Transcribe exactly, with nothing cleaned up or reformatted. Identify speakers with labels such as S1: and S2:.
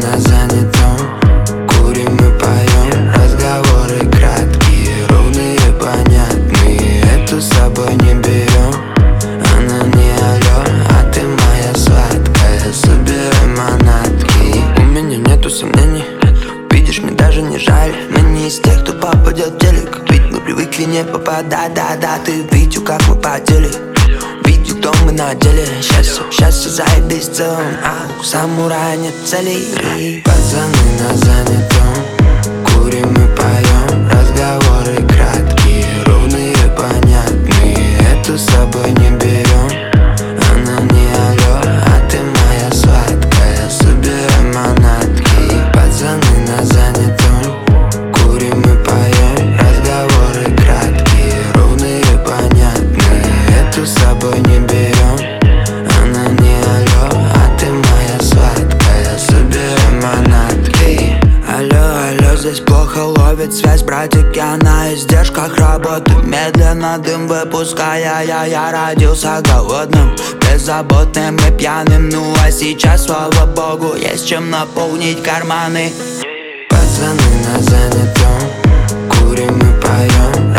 S1: на занятом, курим и поем. Разговоры краткие, ровные, понятные. Эту с собой не берем. Она не алло, а ты моя сладкая. Собирай манатки. У меня нету сомнений, видишь, мне даже не жаль. Мы не из тех, кто попадет в телек, ведь мы привыкли не попадать. Да-да, ты видел, как мы потели, видел, кто мы на деле. Счастье, счастье, заебись в целом, а у самурая нет целей. Пацаны на занятом, курим и поем. Разговоры краткие, ровные, понятные. Эту с собой не берем. Она не алло, а ты моя сладкая. Собирай манатки. Пацаны на занятом, курим и поем. Разговоры краткие, ровные, понятные. Эту с собой не берем. Она не алло, а ты моя сладкая. Собирай манатки. Алло, алло, здесь плохо ловит связь, братик, я на издержках работы. Медленно дым выпуская, я, я родился голодным, беззаботным и пьяным. Ну а сейчас, слава богу, есть чем наполнить карманы. Пацаны на занятом, курим и поем.